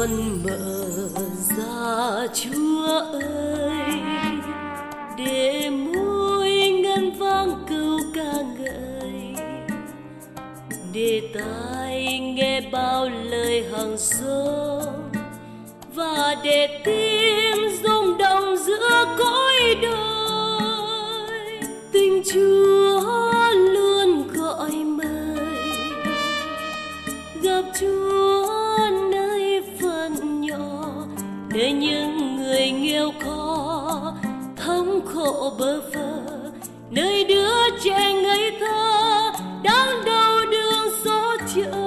con mở ra Chúa ơi, để môi ngân vang câu ca ngợi, để tai nghe bao lời hằng sông, và để tim rung động giữa cõi đời. Tình Chúa luôn gọi mời, gặp Chúa nơi phận nhỏ, nơi những người nghèo khó thống khổ bơ vơ, nơi đứa trẻ ngây thơ đang đầu đường xó chợ.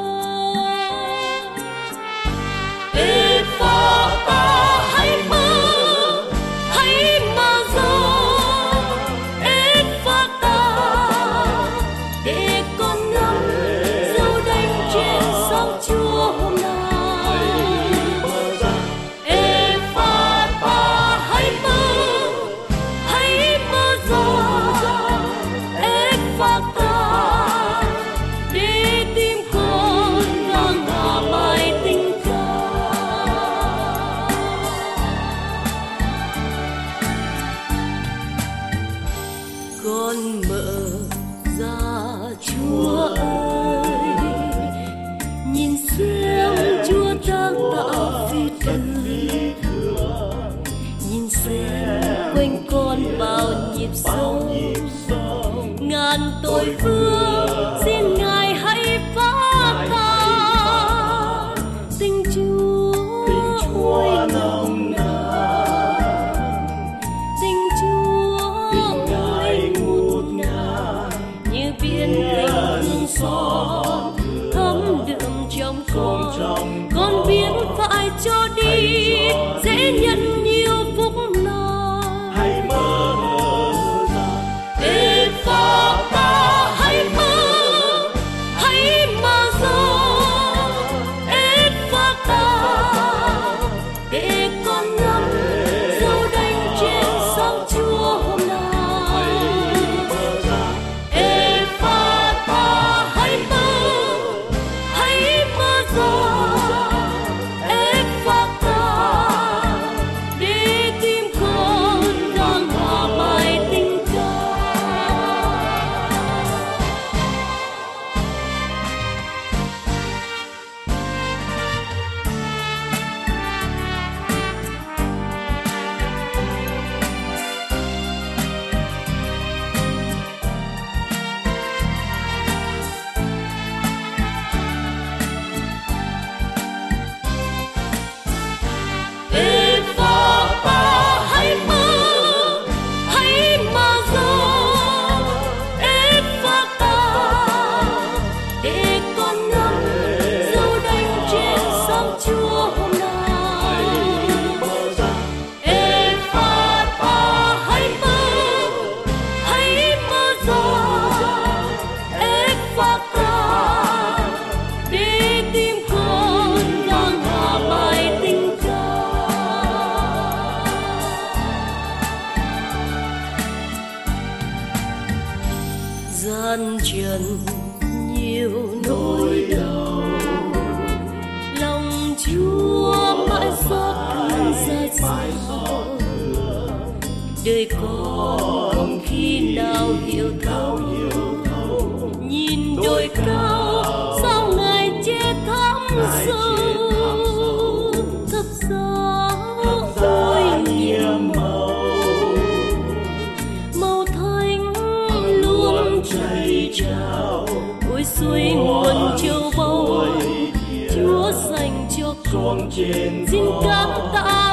Ephata, hãy mơ gió. Ephata, để con ngắm dấu đánh trên sóng Chúa hôm nay. Ephata, hãy mơ gió. Ephata, để tim con vang hòa bài tình ca. Con mở ra Chúa ơi, nhìn xem Chúa đang tạo phi thường, nhìn xem quanh con bao nhịp sống, ngàn tội vương xin Ngài hãy phá tan. Tình Chúa nồng nàn, tình Chúa ngài ngút ngàn, như biển tình thương xót thấm đượm trong con biết phải cho đi dễ nhận nhiều phúc lành. Hãy mơ ra Ephata, hãy mơ gió. Ephata, để con ngắm dấu đánh trên sóng Chúa hôm nay. Ephata, hãy mơ gió. Ephata, để tim con vang hòa bài tình ca. Ephata, hãy mơ gió. Ephata, để con ngắm dấu đánh trên sóng Chúa hôm nay. Ephata, hãy mơ gió. Ephata, để tim con vang hòa bài tình ca. Gian trần nhiều nỗi đau, lòng Chúa mãi xót thương ra sao. Đời con không khi nào hiểu thấu, nhìn đồi cao sao Ngài che thắm sâu. Thật ra ôi nhiệm màu thanh luôn chảy trào, ôi suối nguồn châu báu Chúa dành cho con, xin cảm tạ